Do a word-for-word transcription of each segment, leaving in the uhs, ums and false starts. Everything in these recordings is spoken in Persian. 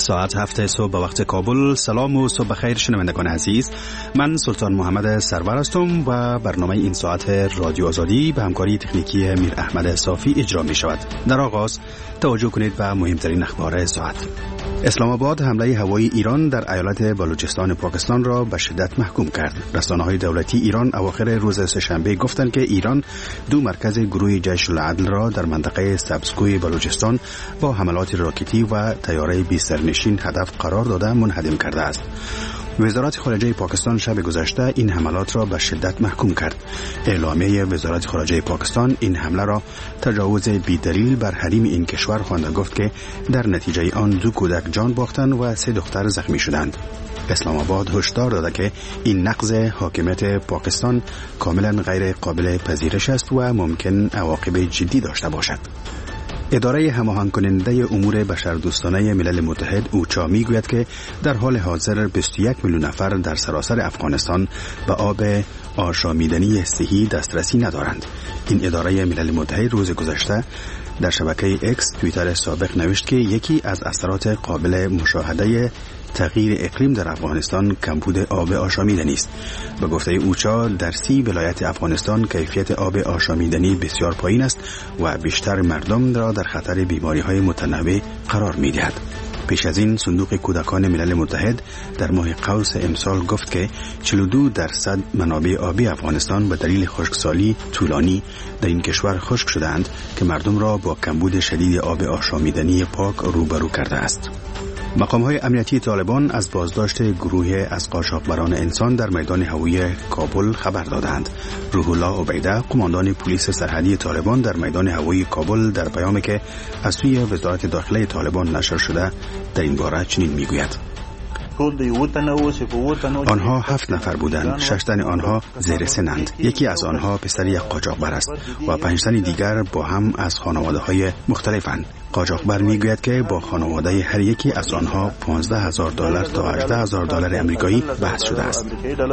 ساعت هفت صبح به وقت کابل. سلام و صبح بخیر شنوندگان عزیز، من سلطان محمد سرور هستم و برنامه این ساعت رادیو آزادی به همکاری تکنیکی میر احمد صافی اجرا می شود. در آغاز توجه کنید به مهمترین اخبار ساعت. اسلام آباد حمله هوایی ایران در ایالت بلوچستان پاکستان را به شدت محکوم کرد. رسانه‌های دولتی ایران اواخر روز سه‌شنبه گفتند که ایران دو مرکز گروه جیش العدل را در منطقه سبزگوی بلوچستان با حملات راکتی و طیاره بی سرنشین هدف قرار داده منهدم کرده است. وزارت خارجه پاکستان شب گذشته این حملات را به شدت محکوم کرد. اعلامیه وزارت خارجه پاکستان این حمله را تجاوز بی‌دلیل بر حریم این کشور خوانده، گفت که در نتیجه آن دو کودک جان باختند و سه دختر زخمی شدند. اسلام آباد هشدار داده که این نقض حاکمیت پاکستان کاملا غیر قابل پذیرش است و ممکن عواقب جدی داشته باشد. اداره هماهنگ کننده امور بشردوستانه ملل متحد اوچا میگوید که در حال حاضر بیست و یک میلیون نفر در سراسر افغانستان به آب آشامیدنی صحی دسترسی ندارند. این اداره ملل متحد روز گذشته در شبکه اکس توییتر سابق نوشت که یکی از اثرات قابل مشاهده تغییر اقلیم در افغانستان کمبود آب آشامیدنی است. به گفته اوچا در سی ولایت افغانستان کیفیت آب آشامیدنی بسیار پایین است و بیشتر مردم را در خطر بیماری‌های متنوع قرار می‌دهد. پیش از این صندوق کودکان ملل متحد در ماه قوس امسال گفت که چهل و دو درصد منابع آبی افغانستان به دلیل خشکسالی طولانی در این کشور خشک شدند که مردم را با کمبود شدید آب آشامیدنی پاک روبرو کرده است. مقام‌های امنیتی طالبان از بازداشت گروه از قاچاقبران انسان در میدان هوایی کابل خبر دادند. روح الله عبیده، قماندان پلیس سرحدی طالبان در میدان هوایی کابل، در پیامی که از سوی وزارت داخله طالبان نشر شده در این باره چنین میگوید: آنها هفت نفر بودند. شش تن آنها زیر سنند. یکی از آنها پسر یک قاچاقبر است و پنج تن دیگر با هم از خانواده‌های مختلفند. قاچاقبر میگوید که با خانواده هر یکی از آنها پانزده هزار دلار تا هجده هزار دلار آمریکایی بحث شده است.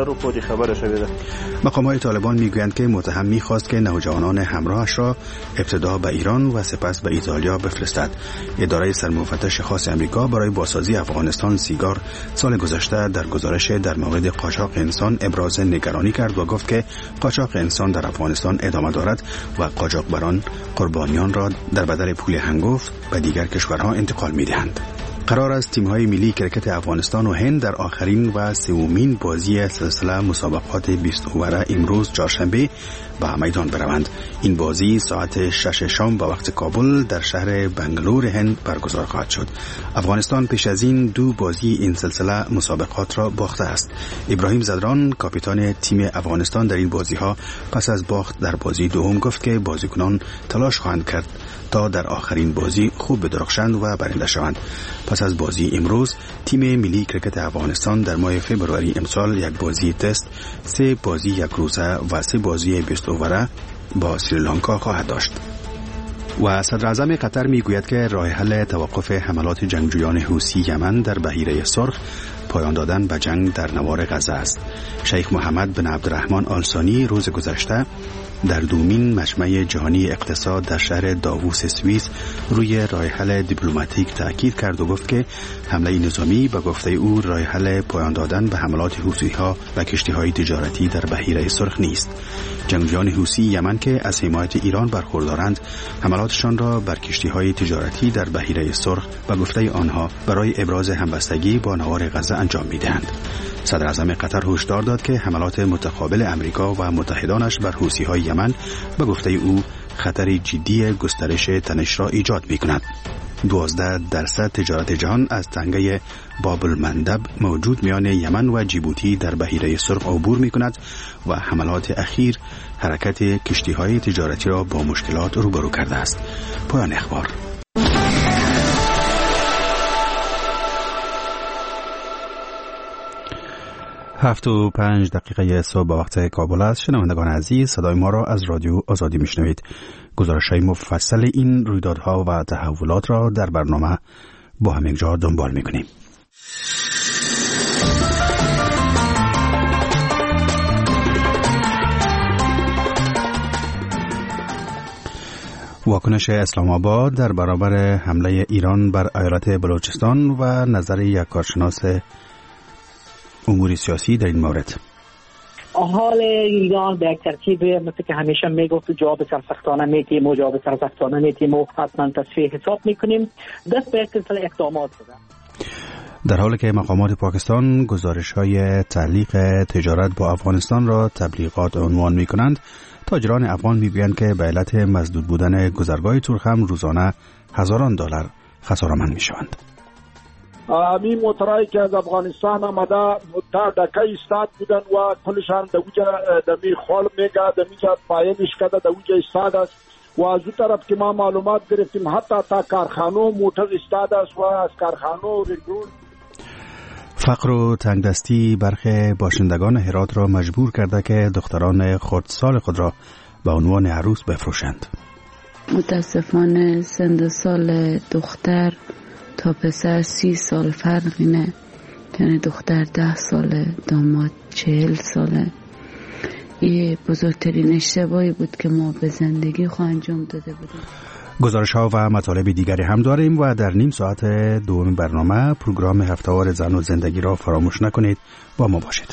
مقام‌های طالبان میگویند که متهم میخواست که نوجوانان همراهش را ابتدا به ایران و سپس به ایتالیا بفرستد. اداره سرمفتش خاص آمریکا برای بازسازی افغانستان سیگار سال گذشته در گزارش در مورد قاچاق انسان ابراز نگرانی کرد و گفت که قاچاق انسان در افغانستان ادامه دارد و قاچاقبران قربانیان را در بدل پول هنگفت به دیگر کشورها انتقال می‌دهند. قرار است تیم‌های ملی کرکت افغانستان و هند در آخرین و سومین بازی سلسله مسابقات بیست اووره امروز چهارشنبه به میدان بروند. این بازی ساعت شش شام به وقت کابل در شهر بنگلور هند برگزار خواهد شد. افغانستان پیش از این دو بازی این سلسله مسابقات را باخته است. ابراهیم زدران، کاپیتان تیم افغانستان در این بازی‌ها، پس از باخت در بازی دوم گفت که بازیکنان تلاش خواهند کرد تا در آخرین بازی خوب بدرخشند و برنده شوند. پس از بازی امروز تیم ملی کرکت افغانستان در ماه فوریه امسال یک بازی تست، سه بازی یک روزه و سه بازی بیست اووره با سریلانکا خواهد داشت. و صدر اعظم قطر میگوید که راه حل توقف حملات جنگجویان حوثی یمن در بحیره سرخ پایان دادن به جنگ در نوار غزه است. شیخ محمد بن عبدالرحمن آل ثانی روز گذشته در دومین مجمع جهانی اقتصاد در شهر داووس سوئیس روی راه حل دیپلماتیک تاکید کرد و گفت که حمله نظامی به گفته او راه حل پایان دادن به حملات حوثی‌ها و کشتی‌های تجارتی در بحیره سرخ نیست. جنگجویان حوثی یمن که از حمایت ایران برخوردارند، حملاتشان را بر کشتی‌های تجارتی در بحیره سرخ به گفته آنها برای ابراز همبستگی با نوار غزه انجام می‌دهند. صدر اعظم قطر هشدار داد که حملات متقابل امریکا و متحدانش بر حوثی‌های یمن به گفته او خطر جدی گسترش تنش را ایجاد می‌کند. دوازده درصد تجارت جهان از تنگه باب المندب موجود میان یمن و جیبوتی در بحیره سرخ عبور می‌کند و حملات اخیر حرکت کشتی‌های تجارتی را با مشکلات روبرو کرده است. پایان اخبار. هفت و پنج دقیقه صبح وقت کابل است. شنوندگان عزیز، صدای ما را از رادیو آزادی میشنوید. گزارش‌های مفصل این رویدادها و تحولات را در برنامه با هم اینجا دنبال میکنیم. واکنش اسلام آباد در برابر حمله ایران بر ایالت بلوچستان و نظر یک کارشناس امور سیاسی در این مورد. حال ایران به یک ترتیب مثل که همیشه میگفت جواب سرسختانه میتیم و جواب سرسختانه میتیم و حتما تصفیه حساب میکنیم. دست به یک سلسله اقدامات شده. در حالی که مقامات پاکستان گزارش‌های تعلیق تجارت با افغانستان را تبلیغات عنوان می‌کنند، تاجران افغان می‌گویند که به علت مسدود بودن گذرگاه تورخم روزانه هزاران دلار خساره‌مند می‌شوند. همین موترایی که از افغانستان آمده تا دکه ایستاد بودن و کلشان دوجه دمی خال میگه دمیجه پایینش کده دوجه ایستاد است و از اون طرف که ما معلومات گرفتیم حتی تا کارخانو موتر ایستاد است و از کارخانو رگرون. فقر و تنگدستی برخی باشندگان هرات را مجبور کرده که دختران خردسال خود را به عنوان عروس بفروشند. متاسفانه سن سال دختر تا پسر سی سال فرقی نه، یعنی دختر ده ساله داماد چهل ساله. این بزرگترین اشتباهی بود که ما به زندگی خود انجام داده بودیم. گزارش ها و مطالب دیگری هم داریم و در نیم ساعت دوم برنامه پروگرام هفته‌وار زن و زندگی را فراموش نکنید. با ما باشید.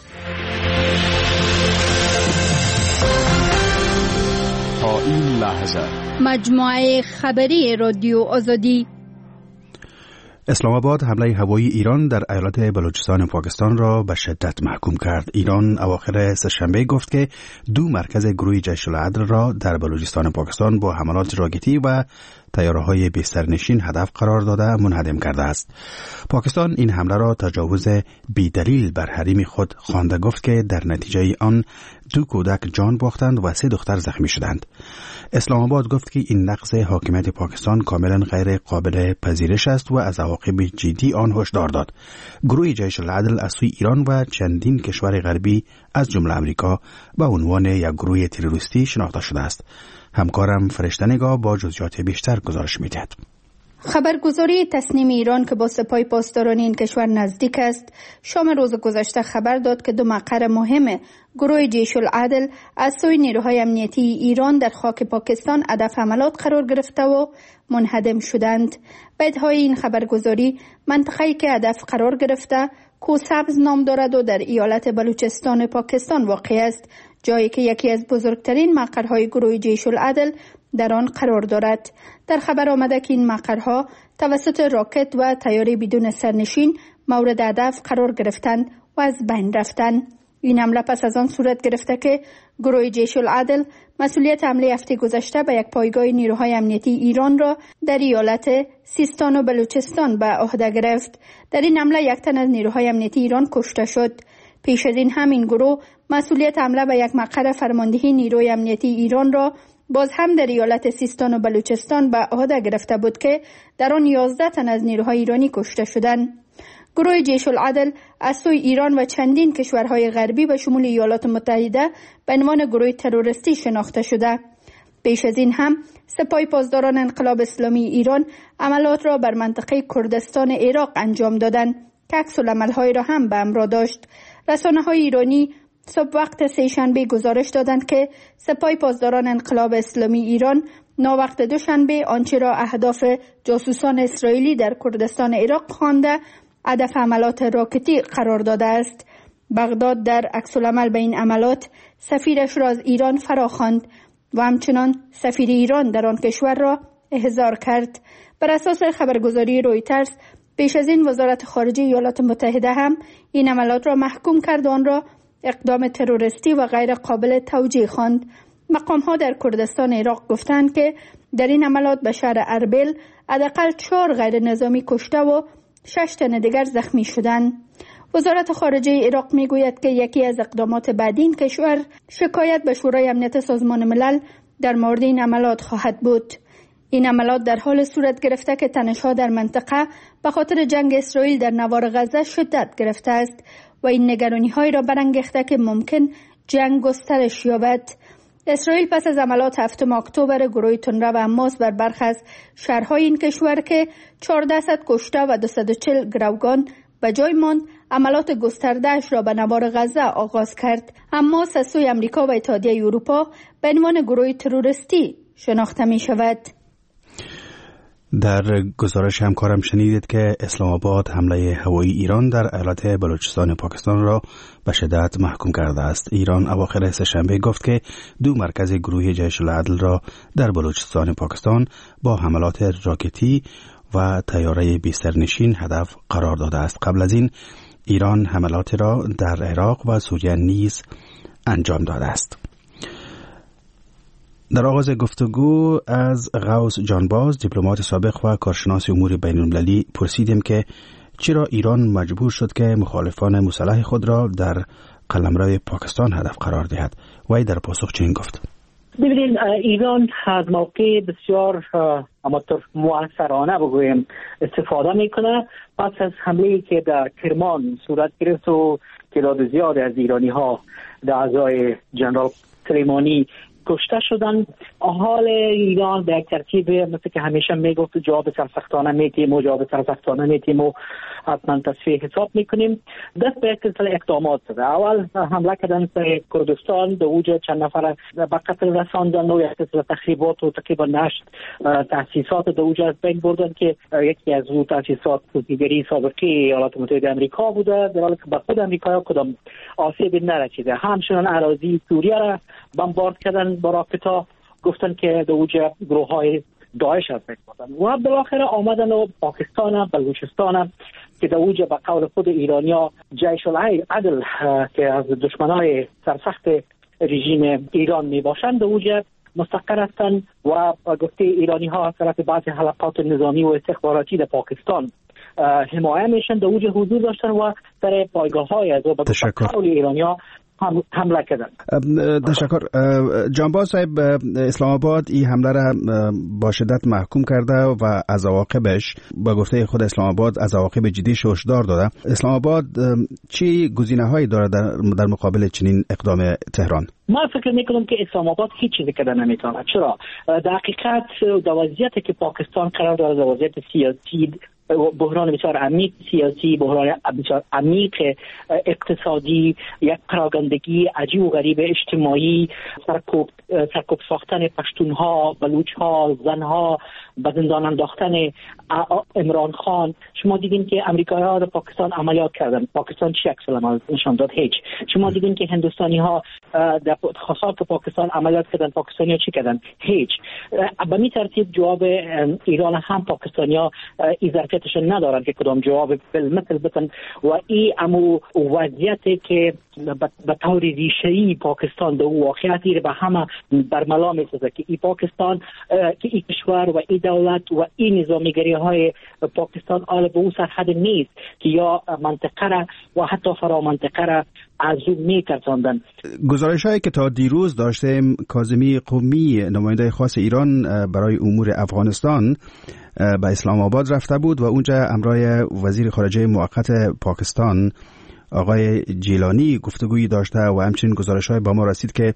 تا این لحظه مجموعه خبری رادیو آزادی. اسلام آباد حمله هوایی ایران در ایالت بلوچستان پاکستان را به شدت محکوم کرد. ایران اواخر سه‌شنبه گفت که دو مرکز گروه جیش العدل را در بلوچستان پاکستان با حملات راکتی و طیاره‌های بسترنشین هدف قرار داده منهدم کرده است. پاکستان این حمله را تجاوز بی‌دلیل بر حریم خود خوانده گفت که در نتیجه آن دو کودک جان باختند و سه دختر زخمی شدند. اسلام آباد گفت که این نقض حاکمیت پاکستان کاملا غیر قابل پذیرش است و از عواقب جدی آن هشدار داد. گروه جیش العدل از سوی ایران و چندین کشور غربی از جمله امریکا به عنوان یک گروه تروریستی شناخته شده است. همکارم فرشته نگاه با جزئیات بیشتر گزارش می‌دهد. خبرگزاری تصنیم ایران که با سپاه پاسداران این کشور نزدیک است، شام روز گذشته خبر داد که دو مقر مهم گروه جیش العدل از سوی نیروهای امنیتی ایران در خاک پاکستان هدف حملات قرار گرفته و منهدم شدند. بیانیه این خبرگزاری منطقه‌ای که هدف قرار گرفته کوسبز نام دارد و در ایالت بلوچستان پاکستان واقع است، جایی که یکی از بزرگترین مقرهای گروه جیش العدل در آن قرار دارد. در خبر آمده که این مقرها توسط راکت و طیاره بدون سرنشین مورد هدف قرار گرفتند و از بین رفتند. این حمله پس از آن صورت گرفته که گروه جیش العدل مسئولیت حمله هفته گذشته به یک پایگاه نیروهای امنیتی ایران را در ایالت سیستان و بلوچستان به عهده گرفت. در این حمله یک تن از نیروهای امنیتی ایران کشته شد. پیش از این همین گروه مسئولیت حمله به یک مقر فرماندهی نیروی امنیتی ایران را باز هم در ایالت سیستان و بلوچستان به عهده گرفته بود که در آن یازده تن از نیروهای ایرانی کشته شدند. گروه جیش العدل از سوی ایران و چندین کشورهای غربی به شمول ایالات متحده به عنوان گروه تروریستی شناخته شده. پیش از این هم سپاه پاسداران انقلاب اسلامی ایران عملات را بر منطقه کردستان عراق انجام دادند که عکس‌العمل‌های را هم به همراه داشت. رسانه‌های ایرانی صبح وقت سه‌شنبه گزارش دادند که سپاه پاسداران انقلاب اسلامی ایران ناوقت دوشنبه آنچه را اهداف جاسوسان اسرائیلی در کردستان عراق خوانده هدف عملات راکتی قرار داده است. بغداد در عکس‌العمل به این عملات سفیرش را از ایران فراخواند و همچنان سفیر ایران در آن کشور را احضار کرد. بر اساس خبرگزاری رویترز پیش از این وزارت خارجه ایالات متحده هم این عملات را محکوم کرد و آن را اقدام تروریستی و غیر قابل توجیه خواند. مقام ها در کردستان عراق گفتند که در این عملات به شهر اربیل حداقل چهار غیر نظامی کشته و شش تن دیگر زخمی شدند. وزارت خارجه عراق میگوید که یکی از اقدامات بعدی این کشور شکایت به شورای امنیت سازمان ملل در مورد این عملات خواهد بود. این عملات در حال صورت گرفته که تنش‌ها در منطقه به خاطر جنگ اسرائیل در نوار غزه شدت گرفته است و این نگرانی‌های را برانگیخته که ممکن جنگ گسترش یابد. اسرائیل پس از عملات هفتم اکتبر گروه تندرو و حماس بر برخی از شهرهای این کشور که چهارصد کشته و دویست و چهل گروگان به جای ماند، عملات گسترده‌اش را به نوار غزه آغاز کرد. حماس از سوی امریکا و اتحادیه اروپا به عنوان گروه تروریستی شناخته می شود. در گزارش همکارم شنیدید که اسلام آباد حمله هوایی ایران در ایالت بلوچستان پاکستان را به شدت محکوم کرده است. ایران اواخر سه‌شنبه گفت که دو مرکز گروه جیش العدل را در بلوچستان پاکستان با حملات راکتی و طیاره بیسترنشین هدف قرار داده است. قبل از این ایران حملاتی را در عراق و سوریه نیز انجام داده است. در آغاز گفتگو از غوث جانباز، دیپلمات سابق و کارشناس امور بین‌المللی، پرسیدیم که چرا ایران مجبور شد که مخالفان مسلح خود را در قلمرو پاکستان هدف قرار دهد. وی در پاسخ چنین گفت: ببینید، ایران از موقع بسیار اما مؤثرانه بگویم استفاده میکنه. پس از حمله‌ای که در کرمان صورت گرفت و تعداد زیاد از ایرانی ها در اعضای جنرال سلیمانی کشته شدن، حال ایران به یک ترتیب مثل که همیشه میگفت جواب سرسختانه میتیم و جواب سرسختانه میتیم و حتما تصفیه حساب میکنیم. دست به یک سلسله اقدامات زده. اول حمله کردن سر کردستان، در اوجه چند نفر به قتل رساندن و یک سلسله تخریبات و تقریبا نشت تاسیسات در اوجه از بین بردن که یکی از اون تاسیسات دیگری سابقه ایالات متحده آمریکا بوده، در حالی که به خود آمریکا کدام آسیبی نرسیده. همچنان اراضی سوریه را بمبارد کردن با راکت‌ها، گفتن که در اوجه گروه‌های داعش از بین بردن و بالاخره آمدن و پاکستان، بلوچستان که در اوجه به قول خود ایرانیا جیش العدل که از دشمنای سرسخت رژیم ایران می باشند در اوجه مستقر هستند و گفته ایرانی ها از طرف بعضی حلقات نظامی و استخباراتی در پاکستان حمایه میشن، در اوجه حضور داشتن و در پایگاه های از به قول ایرانی ها حمله کردن. تشکر. جانباز صاحب، اسلام آباد این حمله را با شدت محکوم کرده و از عواقبش با گفته خود اسلام آباد از عواقب جدی هشدار داده. اسلام آباد چی گزینه‌هایی داره در, در مقابل چنین اقدام تهران؟ ما فکر میکنم که اسلام آباد هیچ چیزی کردن نمیتونه. چرا؟ در حقیقت در وضعیتی که پاکستان قرار داره، در وضعیت سیاسی، بحران بسیار عمیق سیاسی، بحران بسیار عمیق اقتصادی، یک پراگندگی عجیب و غریب اجتماعی، سرکوب سرکوب ساختن پشتونها، بلوچها، زنها، به زندان انداختن عمران خان. شما دیدین که امریکایی‌ها در پاکستان عملیات کردن، پاکستان چه عکس العمل نشان داد؟ هیچ. شما دیدین که هندوستانی‌ها در خاصات پاکستان عملیات کردن، پاکستانی‌ها چی کردن؟ هیچ. به این ترتیب جواب ایران هم پاکستانی‌ها ظرفیتشون ندارن که کدام جواب بالمثل بتن و این امو وضعیتی که به طور ریشه‌ای پاکستان در واقعیتی رو به همه برملا می‌سازه که این پاکستان، که این کشور و این دولت و این نظامیگری های پاکستان آل به اون سرحد نیست که یا منطقه را و حتی فرا منطقه را از اون می‌ترساندن. گزارش هایی که تا دیروز داشتیم، کاظمی قمی نماینده خاص ایران برای امور افغانستان به اسلام آباد رفته بود و اونجا همراه وزیر خارجه موقت پاکستان آقای جیلانی گفتگویی داشته و همچنین گزارش‌های با ما رسید که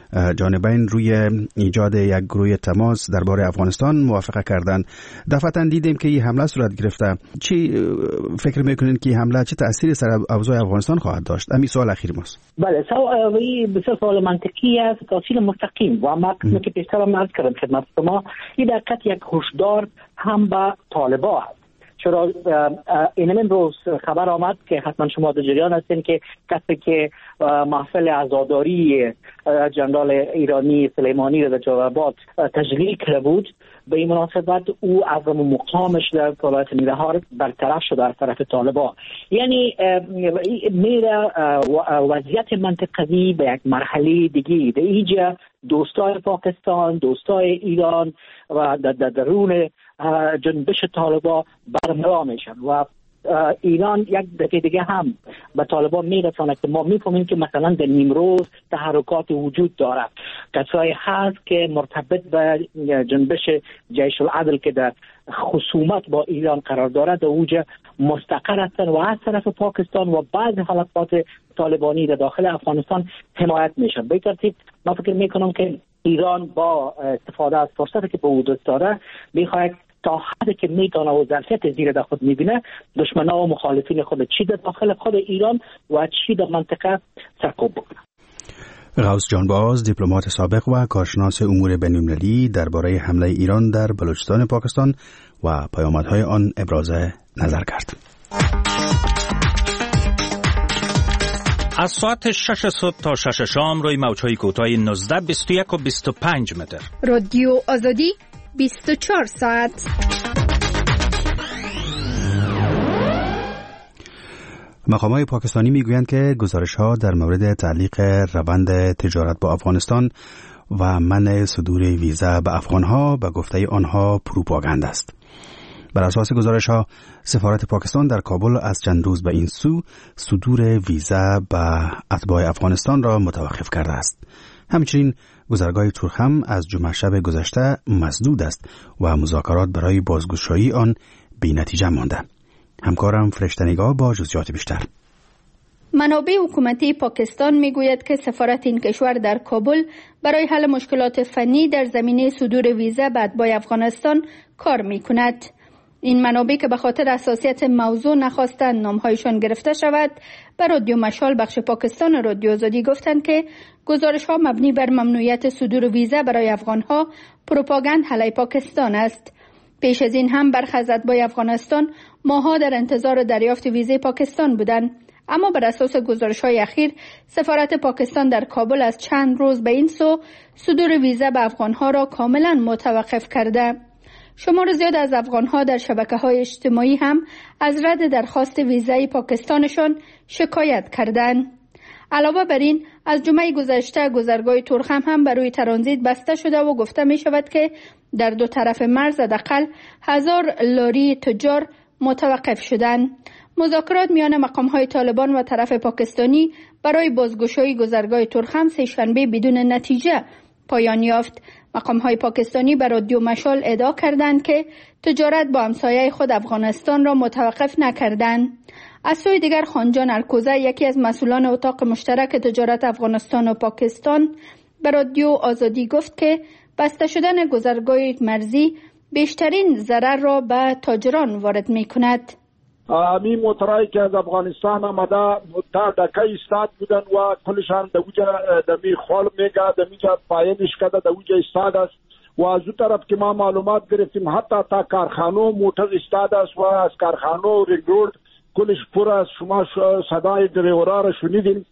جانبین روی ایجاد یک گروه تماس درباره افغانستان موافقه کردند. دفعتاً دیدیم که این حمله صورت گرفته. چی فکر میکنین که این حمله چه تأثیری سر اوضاع افغانستان خواهد داشت؟ همین سوال اخیر ماست. بله، سوال بسیار سوال منطقی است، تأثیر مستقیم و ما که پیشتر عرض کردم خدمت شما، این در حقیقت یک هشدار هم به طالبان است. چرا این امروز خبر آمد که حتما شما در جریان هستین که کسی که محفل عزاداری جنرال ایرانی سلیمانی را در جلال‌آباد تجلیل کرده بود، به این مناسبت او از مقامش در ولایت ننگرهار برطرف شده از طرف طالبان. یعنی میره وضعیت منطقوی به یک مرحله دیگه. در اینجا دوستای پاکستان، دوستای ایران و در درون جنبش طالبان برملا میشن و ایران یک دفعه دیگه هم به طالبان میرسانه که ما میفهمیم که مثلا در نیمروز تحرکات وجود داره، کسایی هست که مرتبط به جنبش جیش العدل که در خصومت با ایران قرار داره در اوج مستقر هستند و از طرف پاکستان و بعض حلقات طالبانی در داخل افغانستان حمایت میشن. به ترتیب من فکر میکنم که ایران با استفاده از فرصتی که به وجود داره میخواد تا حدی که میتونه و ظرفیت زیر در خود میبینه دشمنا و مخالفین خود چی در داخل خود ایران و چی در منطقه سرکوب بکنه. غوث جانباز، دیپلمات سابق و کارشناس امور بین‌المللی درباره حمله ایران در بلوچستان پاکستان و پیامدهای آن ابراز نظر کرد. از ساعت شش صبح تا شش شام روی موج‌های کوتاه نوزده، بیست و یک و بیست و پنج متر. رادیو آزادی بیست و چهار ساعت. مقامات پاکستانی میگویند که گزارش‌ها در مورد تعلیق روند تجارت با افغانستان و منع صدور ویزا به افغان‌ها به گفته آنها پروپاگاند است. بر اساس گزارش‌ها سفارت پاکستان در کابل از چند روز به این سو صدور ویزا به اتباع افغانستان را متوقف کرده است. همچنین گذرگاه تورخم از جمعه شب گذشته مسدود است و مذاکرات برای بازگشایی آن بی‌نتیجه مانده. همکارم فرشته‌نگار با جزئیات بیشتر. منابع حکومتی پاکستان میگوید که سفارت این کشور در کابل برای حل مشکلات فنی در زمینه صدور ویزا به اتباع افغانستان کار میکند. این منابع که به خاطر حساسیت موضوع نخواستند نامهایشان گرفته شود، به رادیو مشال بخش پاکستان رادیو آزادی گفتند که گزارش ها مبنی بر ممنوعیت صدور ویزا برای افغان ها پروپاگاند علیه پاکستان است. پیش از این هم برخی از اتباع افغانستان ماها در انتظار دریافت ویزای پاکستان بودند، اما بر اساس گزارش‌های اخیر سفارت پاکستان در کابل از چند روز به این سو صدور ویزا به افغان‌ها را کاملا متوقف کرده. شمار زیاد از افغان‌ها در شبکه‌های اجتماعی هم از رد درخواست ویزای پاکستانشان شکایت کردند. علاوه بر این از جمعه گذشته گذرگاه تورخم هم برای ترانزیت بسته شده و گفته می شود که در دو طرف مرز حداقل هزار لاری تجار متوقف شدند. مذاکرات میان مقام‌های طالبان و طرف پاکستانی برای بازگشایی گذرگاه تورخم سه شنبه بدون نتیجه پایان یافت. مقام‌های پاکستانی بر رادیو مشال ادعا کردند که تجارت با همسایه خود افغانستان را متوقف نکردند. از سوی دیگر خانجان الکوزه، یکی از مسئولان اتاق مشترک تجارت افغانستان و پاکستان، به رادیو آزادی گفت که بسته شدن گذرگاه مرزی بیشترین ضرر را به تاجران وارد می کند. امی موترایی که از افغانستان آمده تا دکه ایستاد بودن و کلشان دوجه دمی خال میگه دمیجا پایینش کده دوجه ایستاد است و از اون طرف که ما معلومات گرفتیم حتی تا کارخانو موتر ایستاد است و از کارخانو رنگرود کلش پر است. شما صدای دریورا را شنیدیم.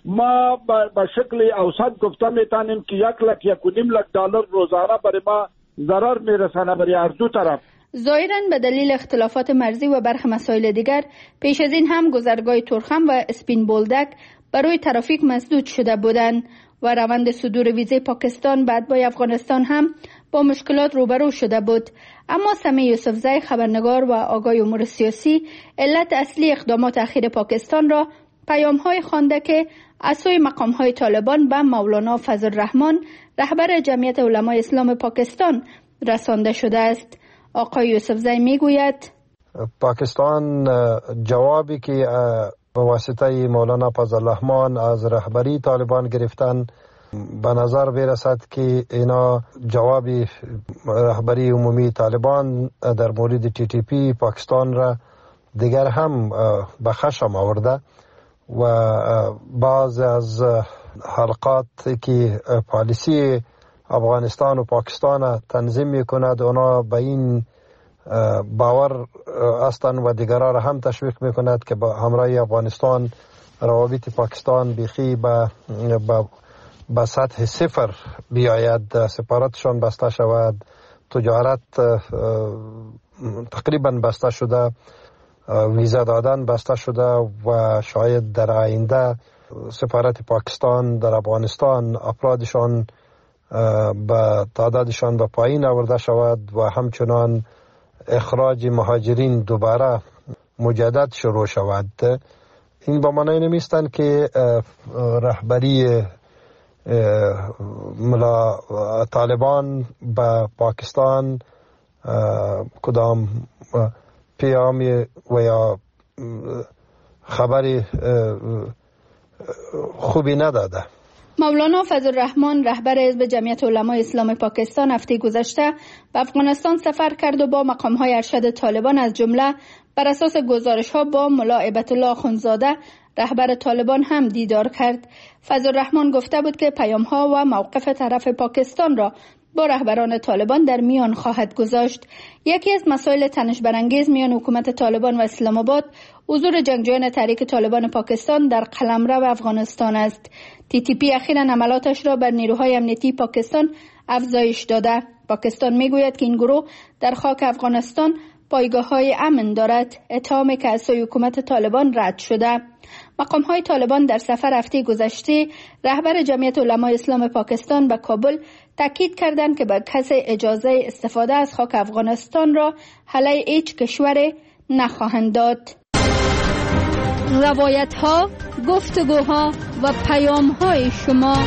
ما به شکل اوسط گفته میتونیم که یک لک یک و نیم لک دلار روزانه برای ما ضرر میرسانه برای هر دو طرف. ظاهراً به دلیل اختلافات مرزی و برخی مسائل دیگر پیش از این هم گذرگاه تورخم و اسپین بولدک برای ترافیک مسدود شده بودند و روند صدور ویزای پاکستان به اتباع افغانستان هم با مشکلات روبرو شده بود. اما سمیع یوسفزی، خبرنگار و آگاه امور سیاسی، علت اصلی اقدامات اخیر پاکستان را پیام‌های خوانده که از سوی مقام‌های طالبان به مولانا فضل الرحمن، رهبر جمعیت علمای اسلام پاکستان، رسانده شده است. آقای یوسفزی میگوید پاکستان جوابی که به واسطه مولانا فضل الرحمن از رهبری طالبان گرفتن به نظر برسد که اینا جوابی رهبری عمومی طالبان در مورد تی تی پی پاکستان را دیگر هم به خشم آورده و بعض از حلقات که پالیسی افغانستان و پاکستان تنظیم می کند اونا به این باور هستند و دیگران را هم تشویق می کند که با همراه افغانستان روابط پاکستان بیخی به به سطح صفر بیاید، سفارتشان بسته شود، تجارت تقریبا بسته شده، ویزا دادن بسته شده و شاید در آینده سفارت پاکستان در افغانستان افرادشان به تعدادشان به پایین آورده شود و همچنان اخراج مهاجرین دوباره مجدد شروع شود. این با معنی نمیستند که رهبری ملا طالبان به پاکستان کدام پیامی و یا خبری خوبی نداده. مولانا فضل الرحمن، رهبر حزب جمعیت علمای اسلام پاکستان، هفته گذشته به افغانستان سفر کرد و با مقام‌های ارشد طالبان از جمله بر اساس گزارش‌ها با ملا هیبت الله اخندزاده، رهبر طالبان هم دیدار کرد. فضلالرحمن گفته بود که پیام‌ها و موقف طرف پاکستان را با رهبران طالبان در میان خواهد گذاشت. یکی از مسائل تنش برانگیز میان حکومت طالبان و اسلام آباد حضور جنگجویان تحریک طالبان پاکستان در قلمرو افغانستان است. تی تی پی اخیراً حملاتش را بر نیروهای امنیتی پاکستان افزایش داده. پاکستان میگوید که این گروه در خاک افغانستان پایگاه‌های امن دارد، اتهامی که از سوی حکومت طالبان رد شده. مقام‌های طالبان در سفر هفته گذشته رهبر جمعیت علمای اسلام پاکستان به کابل تاکید کردند که به کسی اجازه استفاده از خاک افغانستان را علیه هیچ کشوری نخواهند داد. روایت‌ها، گفتگوها و پیام‌های شما.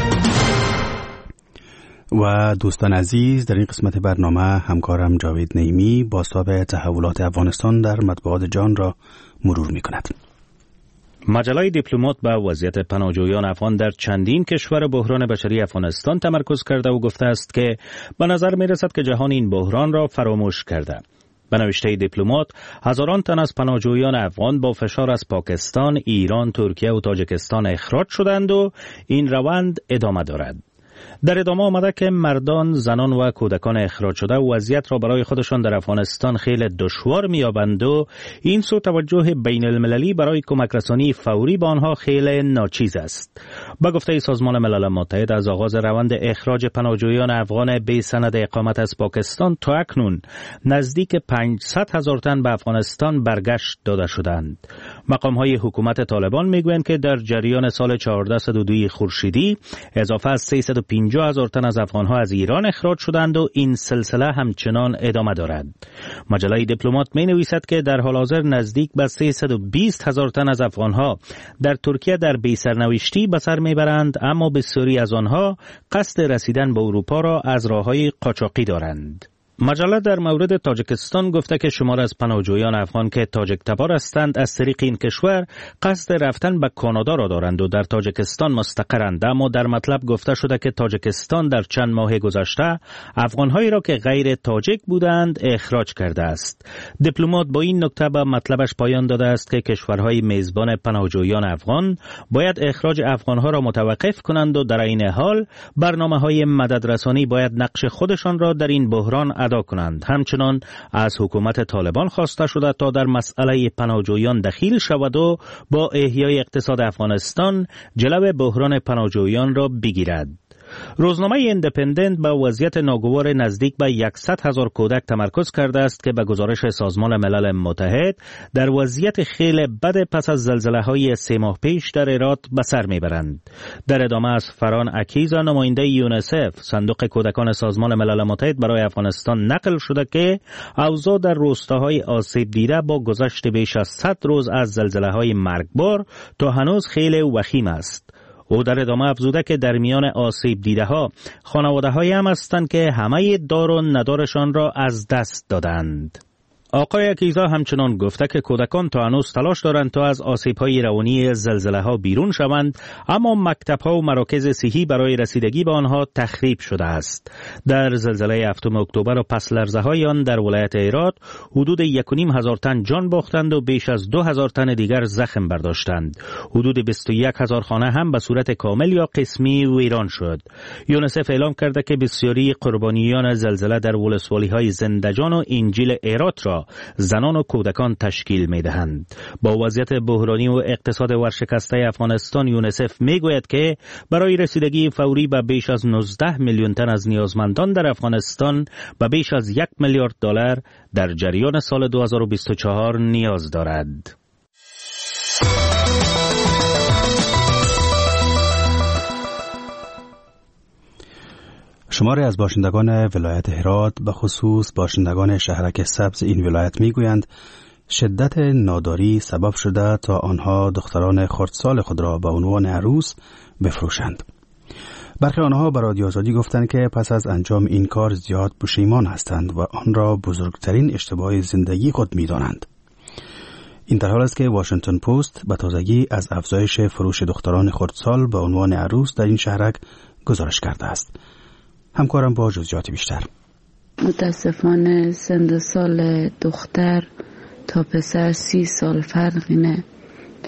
و دوستان عزیز، در این قسمت برنامه همکارم جاوید نعیمی بازتاب تحولات افغانستان در مطبوعات جهان را مرور می کند. مجله دیپلمات به وضعیت پناهجویان افغان در چندین کشور بحران بشری افغانستان تمرکز کرده و گفته است که به نظر می رسد که جهان این بحران را فراموش کرده. به نوشته دیپلمات، هزاران تن از پناهجویان افغان با فشار از پاکستان، ایران، ترکیه و تاجیکستان اخراج شدند و این روند ادامه دارد. در ادامه آمده که مردان، زنان و کودکان اخراج شده وضعیت را برای خودشان در افغانستان خیلی دشوار می‌یابند و این سو توجه بین المللی برای کمک رسانی فوری به آنها خیلی ناچیز است. با گفته سازمان ملل متحد، از آغاز روند اخراج پناهجویان افغان بی سند اقامت از پاکستان تا اکنون نزدیک پانصد هزار تن به افغانستان برگشت داده شدند. مقام‌های حکومت طالبان میگویند که در جریان سال چهارصد و دو خورشیدی اضافه از سیصد و پنجاه هزار تن از افغان‌ها از ایران اخراج شدند و این سلسله همچنان ادامه دارد. مجله دیپلمات می‌نویسد که در حال حاضر نزدیک به سیصد و بیست هزار تن از افغان‌ها در ترکیه در بی‌سرنوشتی به سر میبرند، اما بسیاری از آنها قصد رسیدن به اروپا را از راه‌های قاچاقی دارند. مجله در مورد تاجیکستان گفته که شمار از پناهجویان افغان که تاجیک تبار هستند از طریق این کشور قصد رفتن به کانادا را دارند و در تاجیکستان مستقرند، اما در مطلب گفته شده که تاجیکستان در چند ماه گذشته افغانهایی را که غیر تاجیک بودند اخراج کرده است. دیپلمات با این نکته به مطلبش پایان داده است که کشورهای میزبان پناهجویان افغان باید اخراج افغانها را متوقف کنند و در این حال برنامه‌های مددرسانی باید نقش خودشان را در این بحران ادا کنند. همچنان از حکومت طالبان خواسته شده تا در مسئله پناهجویان دخیل شود و با احیای اقتصاد افغانستان جلو بحران پناهجویان را بگیرد. روزنامه ایندیپندنت با وضعیت ناگوار نزدیک به صد هزار کودک تمرکز کرده است که به گزارش سازمان ملل متحد در وضعیت خیلی بد پس از زلزله‌های سه ماه پیش در هرات به سر میبرند. در ادامه از فران اکیزا، نماینده یونیسف، صندوق کودکان سازمان ملل متحد برای افغانستان نقل شده که اوضاع در روستاهای آسیب دیده با گذشت بیش از صد روز از زلزله‌های مرگبار تا هنوز خیلی وخیم است. او در ادامه افزوده که در میان آسیب دیده ها خانواده هایی هم هستند که همه دار و ندارشان را از دست دادند. آقای اکیزا همچنان گفته که کودکان تا هنوز تلاش دارند تا از آسیب‌های روانی زلزله‌ها بیرون شوند، اما مکتب‌ها و مراکز صحی برای رسیدگی به آنها تخریب شده است. در زلزله هفتم اکتبر و پس لرزه‌های آن در ولایت هرات حدود یک و نیم هزار تن جان باختند و بیش از دو هزار تن دیگر زخم برداشتند. حدود بیست و یک هزار خانه هم به صورت کامل یا قسمی ویران شد. یونیسف اعلام کرده که بسیاری قربانیان زلزله در ولسوالی‌های زندجان و انجیل هرات را زنان و کودکان تشکیل می دهند. با وضعیت بحرانی و اقتصاد ورشکسته افغانستان، یونیسف می گوید که برای رسیدگی فوری به بیش از نوزده میلیون تن از نیازمندان در افغانستان به بیش از یک میلیارد دلار در جریان سال دو هزار و بیست و چهار نیاز دارد. شماری از باشندگان ولایت هرات، به خصوص باشندگان شهرک سبز این ولایت میگویند شدت ناداری سبب شده تا آنها دختران خردسال خود را به عنوان عروس بفروشند. برخی آنها به رادیو آزادی گفتند که پس از انجام این کار زیاد پشیمان هستند و آن را بزرگترین اشتباه زندگی خود می‌دانند. این در حال است که واشنگتن پست به تازگی از افزایش فروش دختران خردسال به عنوان عروس در این شهرک گزارش کرده است. همکارم با جزئیات بیشتر. متاسفانه سن سال دختر تا پسر سی سال فرقی نه،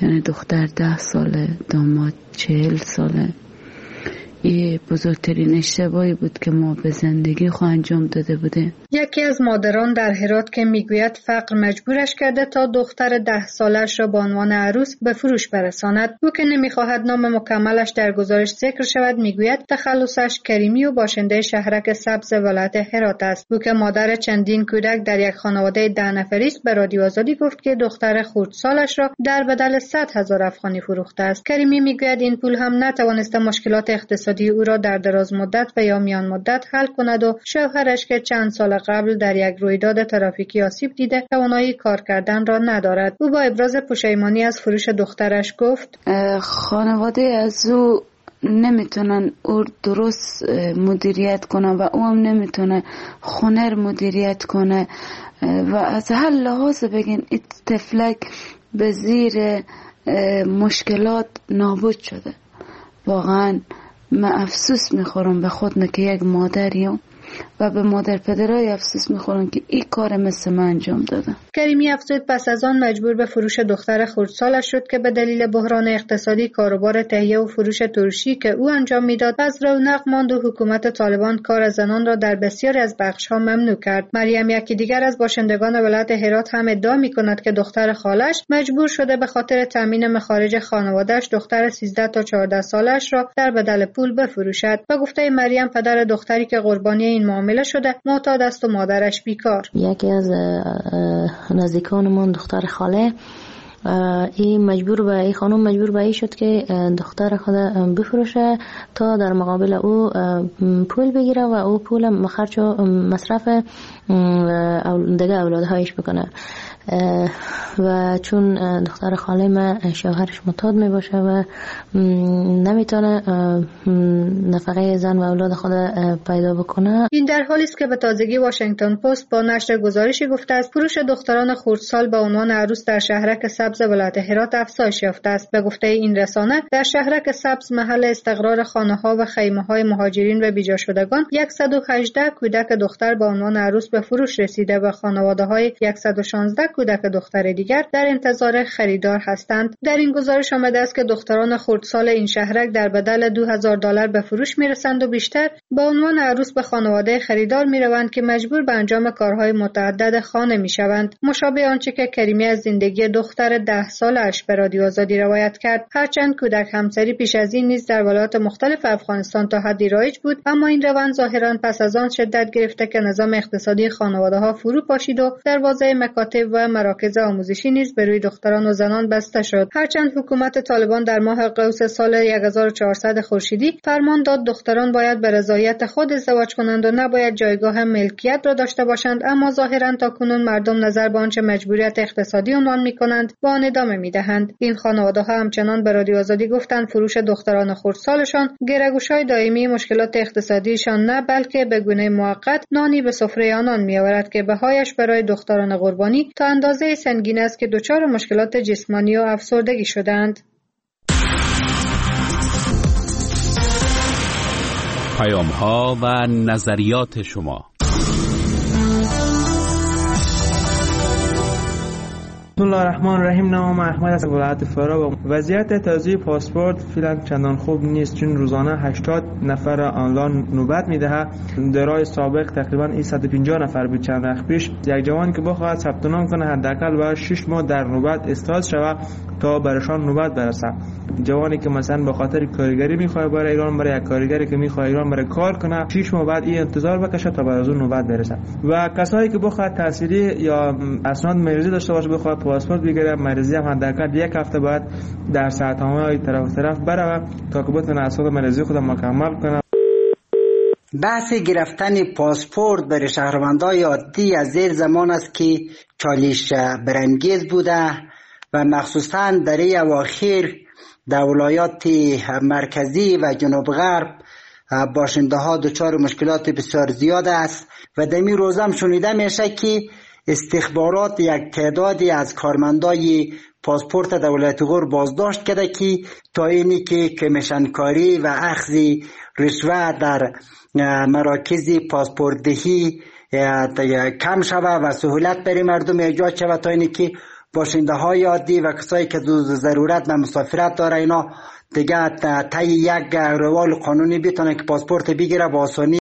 که دختر ده ساله داماد چهل ساله. این بزرگترین اشتباهی بود که ما به زندگی خود انجام داده بوده. یکی از مادران در هرات که میگوید فقر مجبورش کرده تا دختر ده سالش را به عنوان عروس به فروش برساند. او که نمیخواهد نام مکملش در گزارش ذکر شود میگوید تخلصش کریمی و باشنده شهرک سبز ولایت هرات است. او که مادر چندین کودک در یک خانواده ده نفری است به رادیو آزادی گفت که دختر خردسالش را در بدل صد هزار افغانی فروخته است. کریمی میگوید این پول هم نتوانسته مشکلات اقتصادی او را در دراز مدت و یا میان مدت حل کند و شوهرش که چند سال قبل در یک رویداد ترافیکی آسیب دیده توانایی کار کردن را ندارد. او با ابراز پشیمانی از فروش دخترش گفت خانواده از او نمیتونن او درست مدیریت کنه و او هم نمیتونه خونه مدیریت کنه و از هر لحاظ بگین این طفلک به زیر مشکلات نابود شده. واقعا من افسوس میخورم به خود که یک مادریم و به مادر پدرای افسوس میخورم که این کار مثل من انجام دادم. کریمی افزود پس از آن مجبور به فروش دختر خردسالش شد که به دلیل بحران اقتصادی کاروبار تهیه و فروش ترشی که او انجام میداد از رونق ماند و حکومت طالبان کار زنان را در بسیاری از بخش‌ها ممنوع کرد. مریم یکی دیگر از باشندگان ولایت هرات هم ادعا میکند که دختر خالش مجبور شده به خاطر تامین مخارج خانواده‌اش دختر سیزده تا چهارده سالش را در بدل پول بفروشد. به گفته مریم پدر دختری که قربانی این معامله شده معتاد است و مادرش بیکار. یکی از نزدیکانمون دختر خاله این مجبور به این خانم مجبور به این شد که دختر خود بفروشه تا در مقابل او پول بگیره و او پول خرج و مصرف دیگه اولادهایش بکنه. و چون دختر خاله من شوهرش معتاد می باشه و نمیتونه نفقه زن و اولاد خود پیدا بکنه. این در حالی است که به تازگی واشنگتن پست با نشر گزارشی گفته است فروش دختران خردسال به عنوان عروس در شهرک سبز ولایت هرات افزایش یافته است. به گفته این رسانه در شهرک سبز محل استقرار خانه‌ها و خیمه‌های مهاجرین و بیجا شدگان صد و هجده کودک دختر به عنوان عروس به فروش رسیده و خانواده‌های صد و شانزده کودک دختر دیگر در انتظار خریدار هستند. در این گزارش آمده است که دختران خردسال این شهرک در بدل دو هزار دلار به فروش میرسند و بیشتر به عنوان عروس به خانواده خریدار میروند که مجبور به انجام کارهای متعدد خانه میشوند. مشابه آنچه که کریمی از زندگی دختر ده سالش به رادیو آزادی روایت کرد. هرچند کودک همسری پیش از این نیز در ولایات مختلف افغانستان تا حدی رایج بود، اما این روند ظاهرا پس از آن شدت گرفته که نظام اقتصادی خانواده‌ها فرو پاشید و دروازه مکاتب و مراکز آموزشی نیز به روی دختران و زنان بسته شد. هرچند حکومت طالبان در ماه قوس سال هزار و چهارصد خورشیدی فرمان داد دختران باید به رضایت خود ازدواج کنند و نباید جایگاه ملکیت را داشته باشند، اما ظاهرا تاکنون مردم نظر به آنچه مجبوریت اقتصادی عنوان می‌کنند با آن ادامه می‌دهند. این خانواده‌ها همچنان به رادیو آزادی گفتند فروش دختران خردسالشان گره‌گوش‌های دائمی مشکلات اقتصادیشان نه بلکه به گونه موقت نانی به سفره آنان می‌آورد که بهایش برای دختران قربانی تا اندازه سنگین است که دچار مشکلات جسمانی و افسردگی شدند. پیام‌ها و نظریات شما. بسم الله الرحمن الرحیم. نام احمد از ولایت فرا. وضعیت تازه پاسپورت فعلا چندان خوب نیست، چون روزانه هشتاد نفر آنلاین نوبت میدهد. در راه سابق تقریبا صد و پنجاه نفر بود چند وقت پیش. یک جوان که بخواهد ثبت نام کنه حداقل باید شش ماه در نوبت استاد شود تا برشان نوبت برسه. جوانی که مثلا به خاطر کارگری میخواد برای ایران، برای یک کارگری که میخواد ایران برای کار کنه، شش ماه بعد این انتظار بکشه تا بعد از اون نوبت برسه. و کسایی که بخواد تحصیلی یا اسناد مریضی داشته باشه بخواد پاسپورت بگیره، مریضی هم حداقل یک هفته بعد در ساعت‌های طرف طرف بره تا که بتونه اسناد مریضی خود مکمل کنه. بحث گرفتن پاسپورت برای شهروندان عادی از زیر زمان است که چالش برانگیز بوده و مخصوصا در این اواخر در ولایات مرکزی و جنوب غرب باشنده ها دچار مشکلات بسیار زیاد است و در این روزه هم شنیده میشه که استخبارات یک تعدادی از کارمندای پاسپورت در ولایت غور بازداشت کرده که تا اینی که کمیشن کاری و اخذ رشوه در مراکز پاسپورت دهی کم شود و سهولت برای مردم ایجاد شود تا اینی که باشنده های عادی و کسایی که ضرورت و مسافرت داره اینا دیگه طی یک روال قانونی بتونه که پاسپورت بگیره با آسانی